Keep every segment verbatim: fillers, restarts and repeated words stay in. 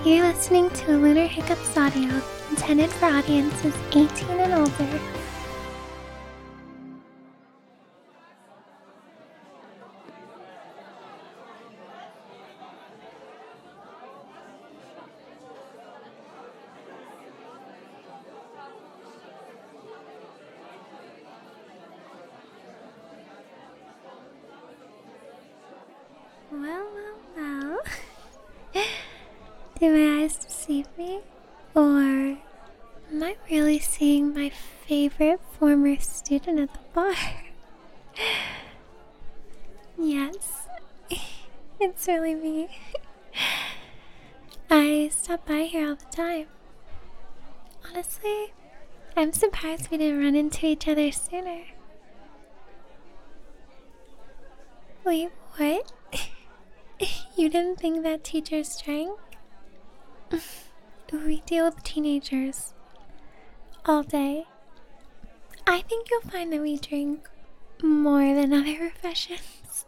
You're listening to a Lunar Hiccups audio intended for audiences eighteen and older. Well, well, well. Do my eyes deceive me? Or am I really seeing my favorite former student at the bar? Yes, it's really me. I stop by here all the time. Honestly, I'm surprised we didn't run into each other sooner. Wait, what? You didn't think that teachers drank? We deal with teenagers all day. I think you'll find that we drink more than other professions.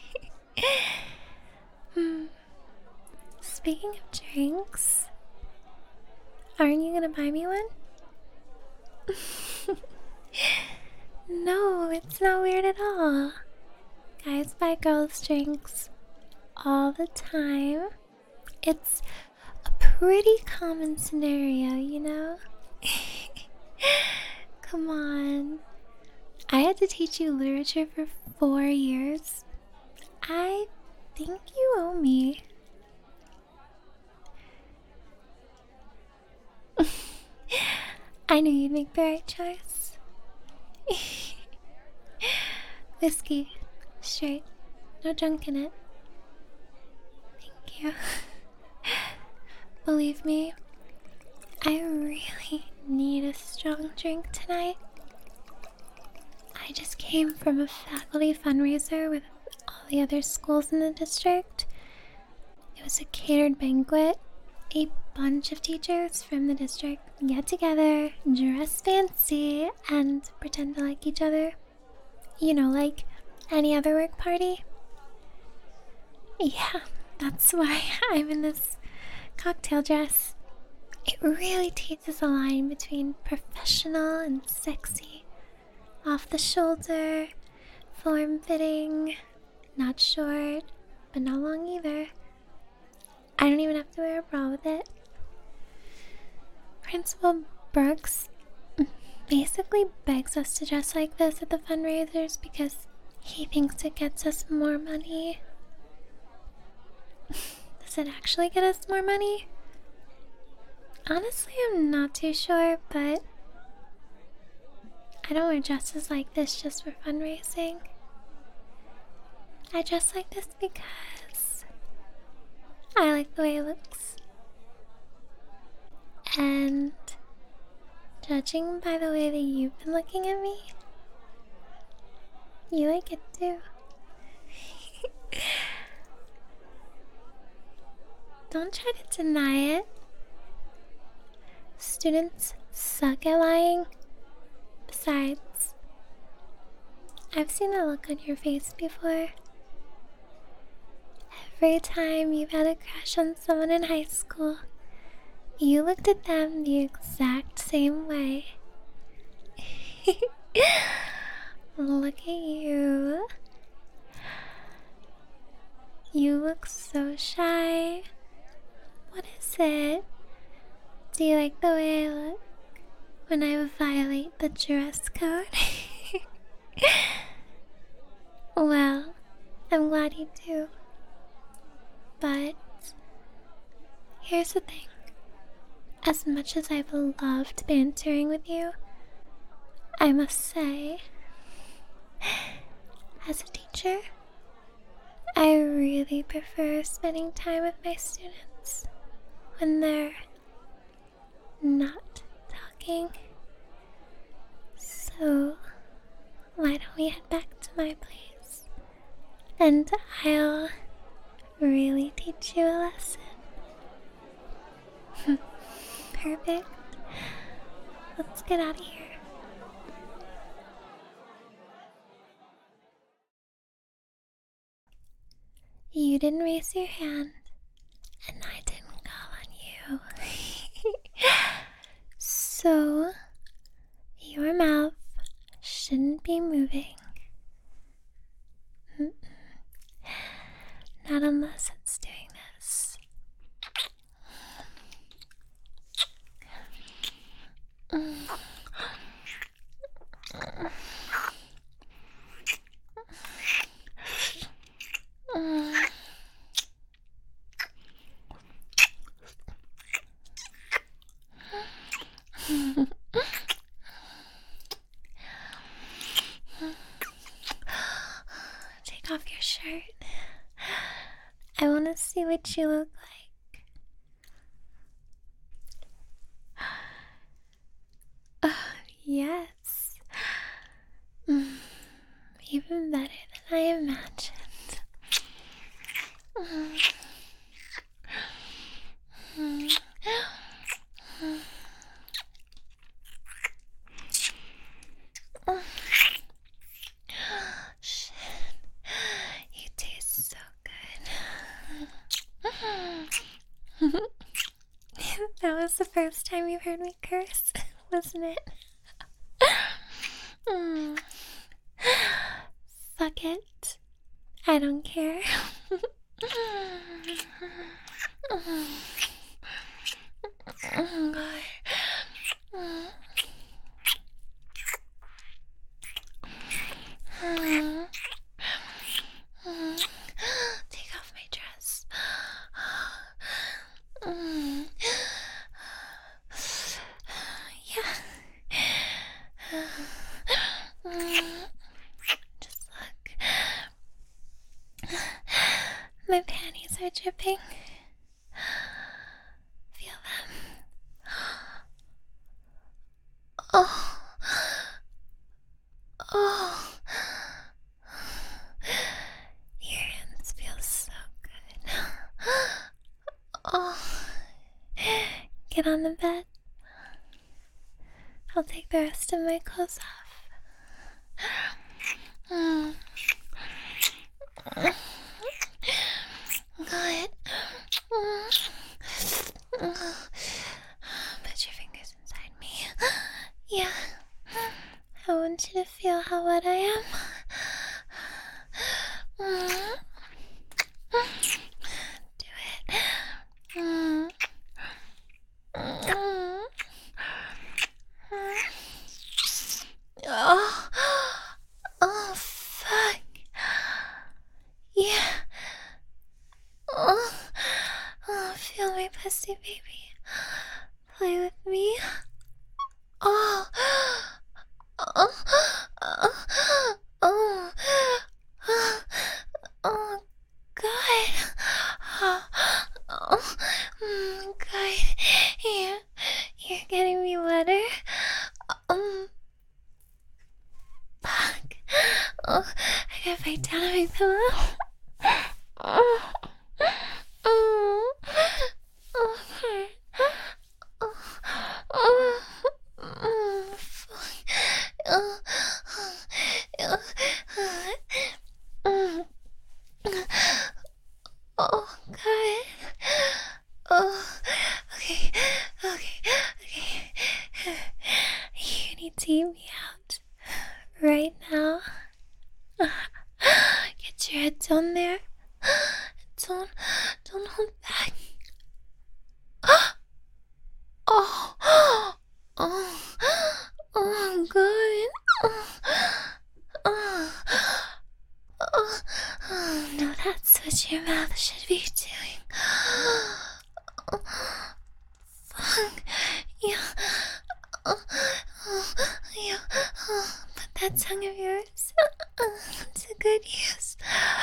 hmm. Speaking of drinks, aren't you gonna buy me one? No, it's not weird at all. Guys buy girls drinks all the time. It's a pretty common scenario, you know? Come on. I had to teach you literature for four years. I think you owe me. I knew you'd make the right choice. Whiskey. Straight. No junk in it. Thank you. Believe me, I really need a strong drink tonight. I just came from a faculty fundraiser with all the other schools in the district. It was a catered banquet. A bunch of teachers from the district get together, dress fancy, and pretend to like each other. You know, like any other work party. Yeah, that's why I'm in this cocktail dress. It really teaches a line between professional and sexy. Off the shoulder, form-fitting, not short, but not long either. I don't even have to wear a bra with it. Principal Brooks basically begs us to dress like this at the fundraisers because he thinks it gets us more money. Does it actually get us more money? Honestly, I'm not too sure, but I don't wear dresses like this just for fundraising. I dress like this because I like the way it looks. And judging by the way that you've been looking at me, you like it too. Don't try to deny it. Students suck at lying. Besides, I've seen that look on your face before. Every time you've had a crush on someone in high school, you looked at them the exact same way. Look at you. You look so shy. What is it? Do you like the way I look when I violate the dress code? Well, I'm glad you do. But here's the thing. As much as I've loved bantering with you, I must say, as a teacher, I really prefer spending time with my students when they're not talking. So, why don't we head back to my place and I'll really teach you a lesson. Perfect. Let's get out of here. You didn't raise your hand, and I didn't call on you. So, your mouth shouldn't be moving. Mm-mm. Not unless it's doing this. Mm. Mm. Take off your shirt. I want to see what you look like. Oh, yes. Mm. Even better than I imagined. Mm. Mm. Mm. Mm. Shit. You taste so good. That was the first time you heard me curse, wasn't it? Mm. Fuck it. I don't care. Oh, God. Take off my dress. Yeah. Just look. My panties are dripping. Feel them. Oh. Oh. Your hands feel so good. Oh. Get on the bed. I'll take the rest of my clothes off. Mm. Good. Put your fingers inside me. Yeah. I want you to feel how wet I am. Do it. Oh. Oh, fuck. Yeah. Oh. Oh, feel my pussy, baby. Play with me. Oh. Oh. Oh. Oh. Oh, God. Oh. Oh. Mm, God. Yeah. You're getting me wetter. Um. Fuck. Oh, I gotta bite down on my pillow. Oh. Oh. Oh. Oh. Oh. Oh. Fuck. Oh. Oh. Oh. Oh, God. Oh. Okay. Okay. Okay. You need to eat me out. Right now. Get your head down there. Don't, don't hold back. Oh, oh, oh, God. Oh, oh, oh, no, that's what your mouth should be doing. Oh, fuck. Yeah. Oh, oh, yeah. Oh, put that tongue of yours to good use.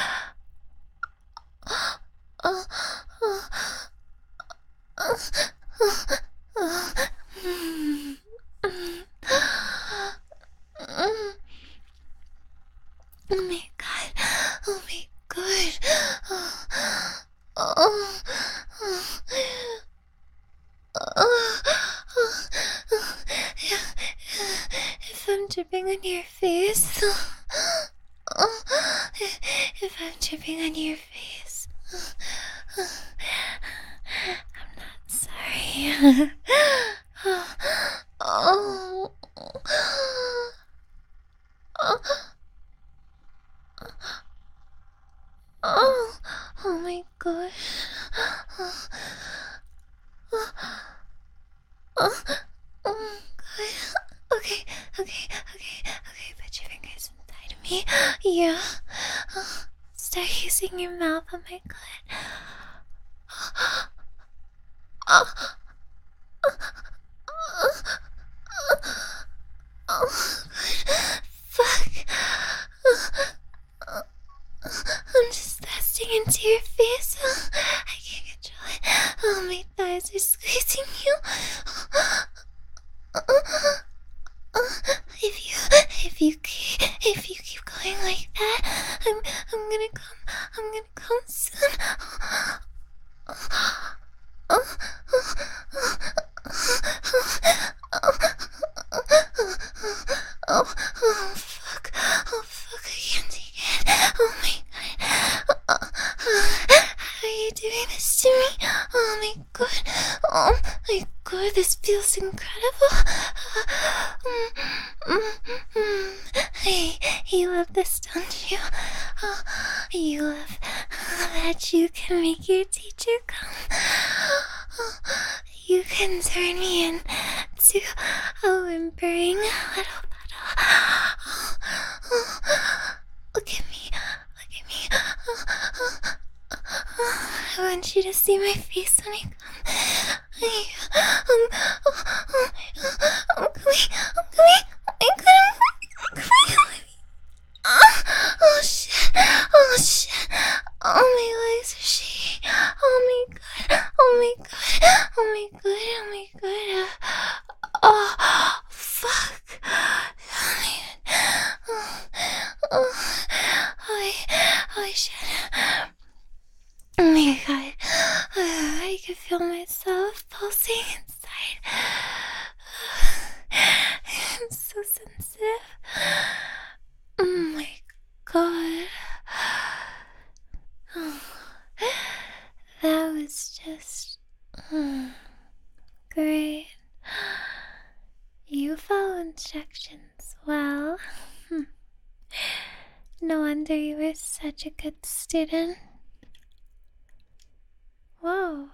Oh, oh, oh, oh, oh, oh. Mm, mm, mm. Oh my God. Oh my God. Oh, oh, oh. Oh, oh, oh, yeah, yeah. If I'm dripping on your face, oh, if I'm dripping on your face, I'm not sorry. Oh. Oh, oh my god. Oh, oh, oh god. Okay, okay, okay, okay. Put your fingers inside of me. Yeah. Oh, start using your mouth. Oh my god. Oh, oh, god. Fuck. I'm just thrusting into your face. I can't control it. Oh, my thighs are squeezing you. If you, if you, keep, if you keep going like that, I'm, I'm gonna come. I'm gonna come soon. Oh, oh, fuck. Oh, fuck. I can't take it. Oh, my god. How are you doing this to me? Oh, my god. Oh, my god. This feels incredible. Hey, you love this, don't you? Oh, you love that you can make your teacher come. You can turn me into a whimpering little puddle. Look at me, look at me. I want you to see my face when I come. I'm, I'm coming, I'm coming, I'm coming, I'm coming. Oh shit, oh shit, oh my legs are shaking. Oh my god, oh my god, oh my god, oh my god. Oh, fuck. Oh, oh, oh, oh shit. Oh my god, I can feel myself pulsing inside. I'm so sensitive. Oh my god. Oh, that was just mm, great. You follow instructions well. No wonder you were such a good student. Whoa.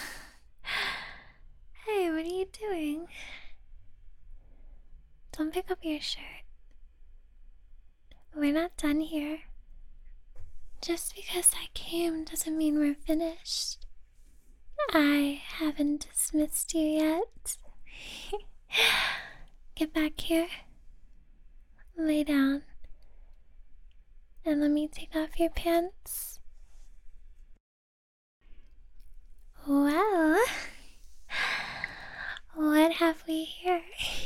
Hey, what are you doing? Don't pick up your shirt. We're not done here. Just because I came doesn't mean we're finished. I haven't dismissed you yet. Get back here. Lay down. And let me take off your pants. Well, what have we here?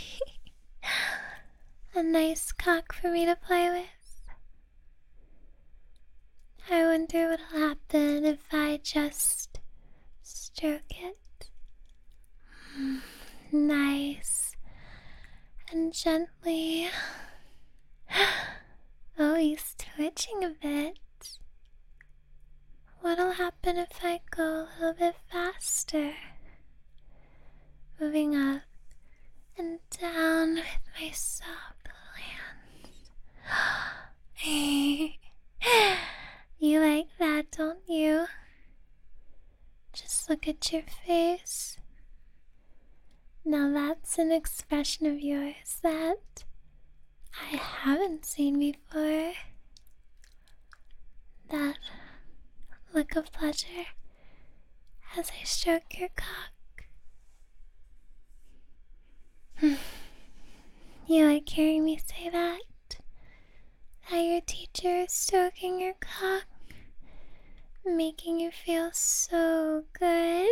A nice cock for me to play with. I wonder what'll happen if I just stroke it. Nice and gently. Oh, he's twitching a bit. What'll happen if I go a little bit faster? Moving up and down with my soft hands. You like that, don't you? Just look at your face. Now that's an expression of yours that I haven't seen before. That look of pleasure as I stroke your cock. You like hearing me say that? That your teacher is stroking your cock, making you feel so good.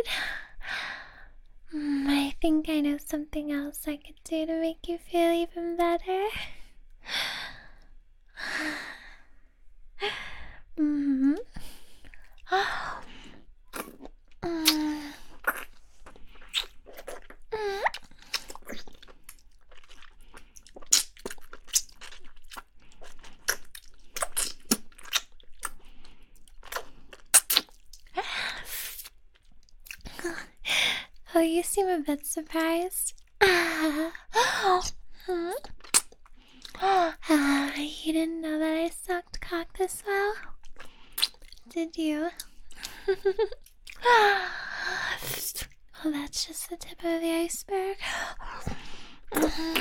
Mm, I think I know something else I could do to make you feel even better. Mm-hmm. Mm. Mm. Oh, you seem a bit surprised. Uh, you didn't know that I sucked cock this well? Did you? Well, that's just the tip of the iceberg. Mm-hmm.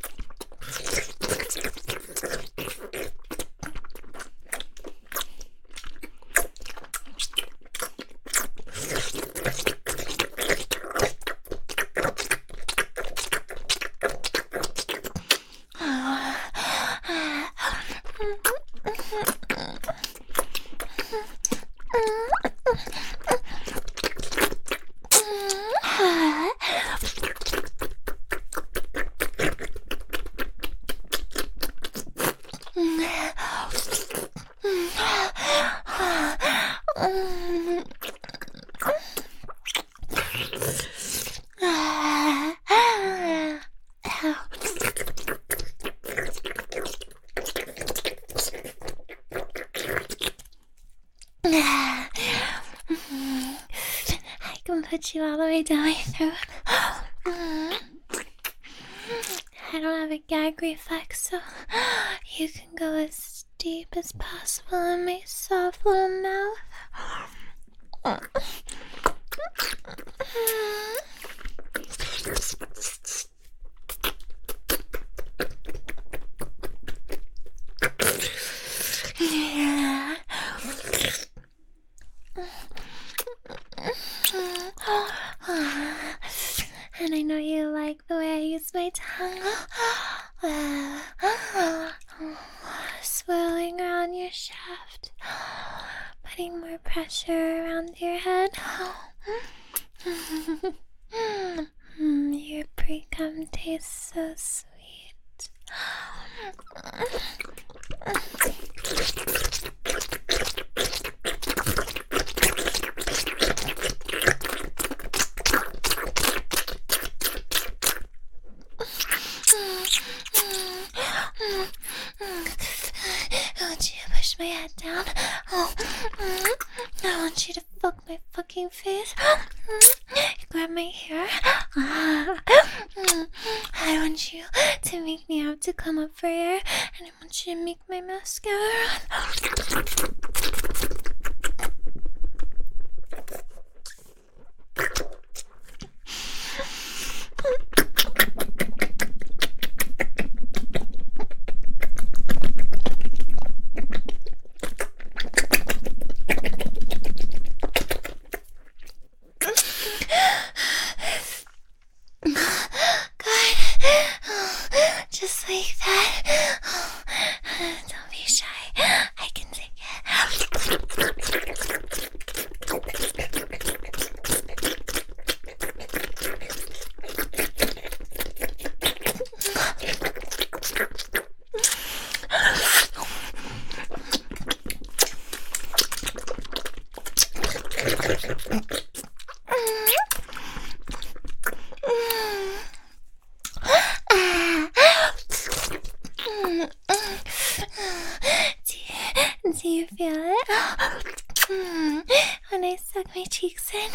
I can put you all the way down my throat. I don't have a gag reflex, so you can go as deep as possible in my soft little mouth. Yeah. And I know you like the way I use my tongue. Swirling around your shaft, putting more pressure around your head. Your pre-cum tastes so sweet. I want you to push my head down. Oh, I want you to fuck my fucking face. Grab my hair. I want you to make me have to come up for air, and I want you to make my mascara run. Just like that. Don't be shy. I can take Do you feel it? When I suck my cheeks in,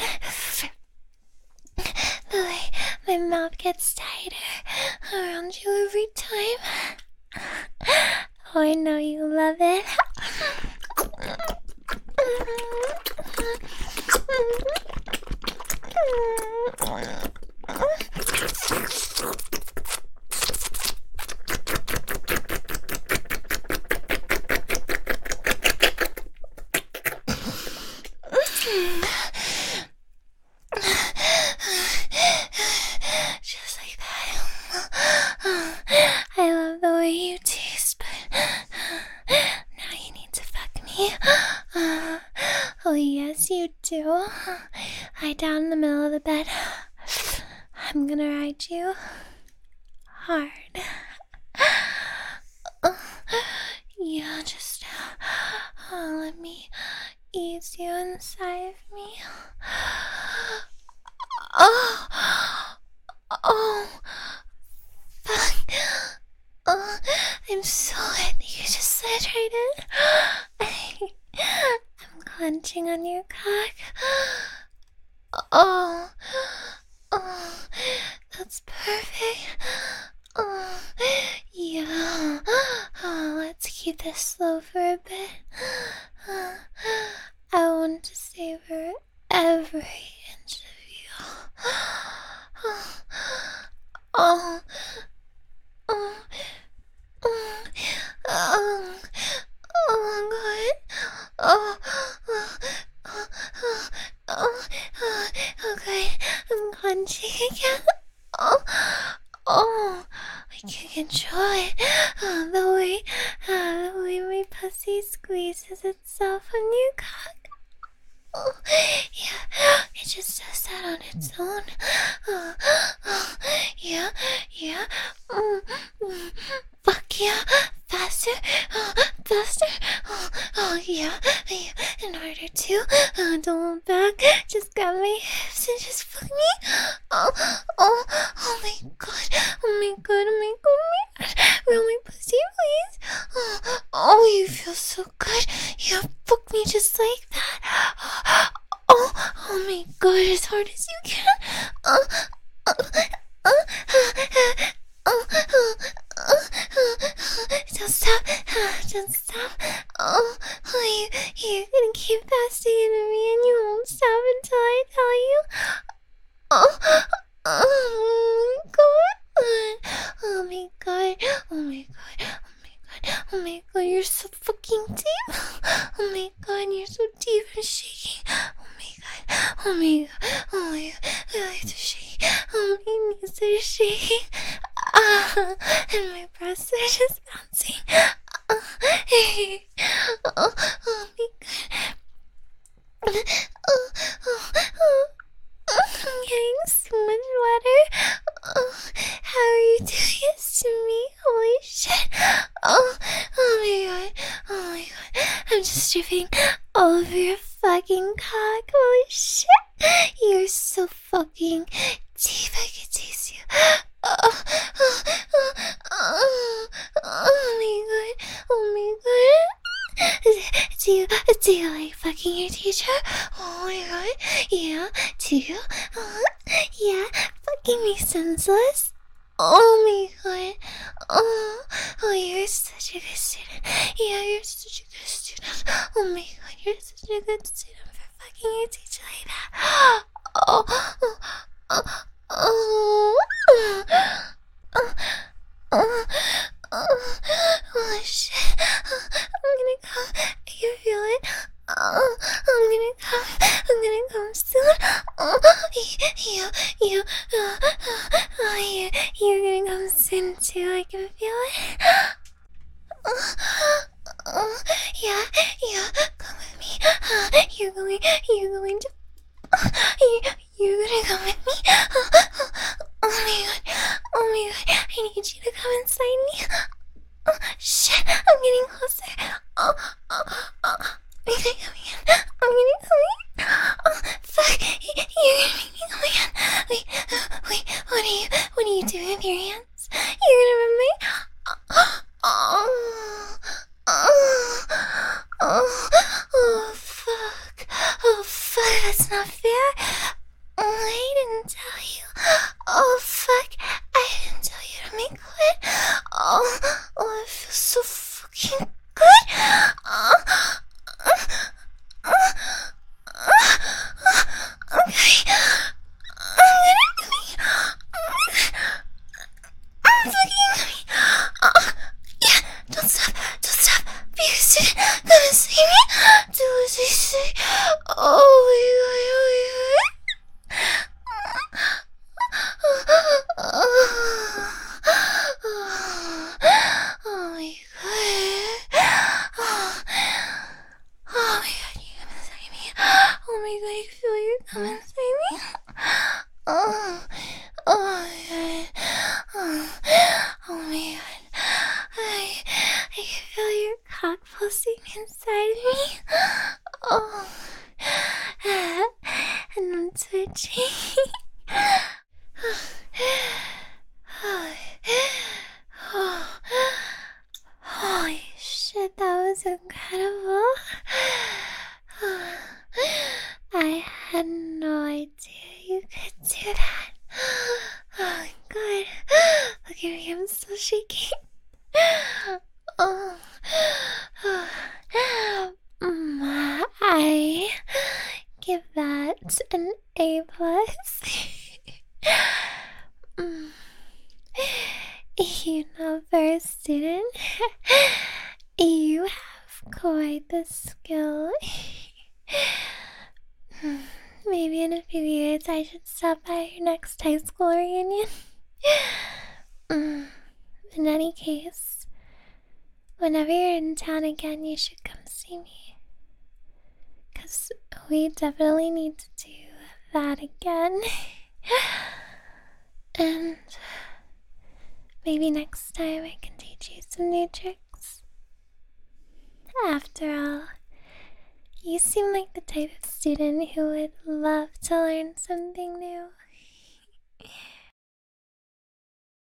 the way my mouth gets tighter around you every time. Oh, I know you love it. Just like that. I love the way you taste, but now you need to fuck me. Oh, yes, you do. Lie down in the middle of the bed. I'm gonna ride you hard. Yeah, just uh, let me ease you inside of me. Oh, oh, fuck. Oh, I'm so wet. You just slid right in. I'm clenching on your cock. Oh, oh, that's perfect. Oh, yeah. Oh, let's keep this slow for a bit. Uh, I want to savor every inch of you. Oh, oh, oh, oh, oh, oh God. Oh, oh, oh, oh, oh, oh, okay. I'm clenching again. Oh, oh, I can't control it. Oh, the way, uh, the way my pussy squeezes itself on your cock. Oh, yeah, it just does that on its own. Oh, oh, yeah, yeah. Mm, mm, fuck yeah, faster, oh, faster. Oh, oh yeah, yeah. In order to uh, don't look back, just grab my hips and just fuck me. Oh, oh, oh my god, oh my god, oh my god, oh my god. Reel my pussy, please. Oh, oh, you feel so good. Yeah, fuck me just like that. Oh, oh my god, as hard as you can. Oh, oh, oh, oh, oh, oh, don't stop, don't stop. Oh, oh, you, you're gonna keep passing into me and you won't stop until I tell you. Oh, oh my god. Oh my god, oh my god, oh my god, oh my god, you're so fucking deep. Oh my god, you're so deep and shaking. Oh my god, oh my god, oh my god, I like to shake. Oh, my knees are shaking. Ah, and my breasts are just bouncing. Ah, hey. Oh, oh my god. Oh, oh, oh. I'm getting so much wetter. Oh, how are you doing this to me? Holy shit. Oh, oh my god. Oh my god. I'm just dripping all over your fucking cock. Holy shit. You're so fucking deep. I can taste you. Oh, oh, oh, oh, oh my god. Oh my god. Do you, do you like fucking your teacher? Oh my god, yeah, do you? Uh, yeah, fucking me senseless? Oh my god, oh, oh, you're such a good student. Yeah, you're such a good student. Oh my god, you're such a good student for fucking your teacher like that. Oh, oh, oh, oh, oh, oh, oh, oh, oh shit. I'm gonna come. I can feel it. Oh, I'm gonna come. I'm gonna come soon. Oh, you, you, uh, uh, uh, you, you're gonna come soon too. I can feel it. Oh, oh, yeah, yeah. Come with me. Uh, you're going. You're going to. Uh, you, you're gonna come with me. Uh, uh, oh my god. Oh my god. I need you to come inside me. Oh, shit, I'm getting closer. Oh, oh, oh. I'm gonna come again. I'm gonna come again. Oh, fuck. You're gonna make me come again. Wait, wait, what are you, what are you doing with your hands? You're gonna rub my... Oh, oh, oh, oh, oh, fuck. Oh, fuck, that's not fair. Oh, I didn't tell you. Oh, fuck. I didn't tell you to make quit. Oh, oh, it feels so fucking good. Oh, uh, uh, uh, okay. I'm gonna... I'm fucking... Oh, yeah, don't stop. Don't stop. Be a student. Come and see me. Do as I say. Oh, my god. Oh, my god. Oh my god. Oh, oh my god, you come inside me. Oh my god, I feel you come inside me. Oh, oh my god. Oh, oh my god. I, I can feel your cock pulsing inside me. Oh, and I'm twitching. Oh, oh, holy shit, that was incredible. Oh, I had no idea you could do that. Oh give that an A plus. Mm. You know, for a student, you have quite the skill. Maybe in a few years I should stop by your next high school reunion. Mm. In any case, whenever you're in town again, you should come see me. Because we definitely need to do that again. And maybe next time I can teach you some new tricks. After all, you seem like the type of student who would love to learn something new.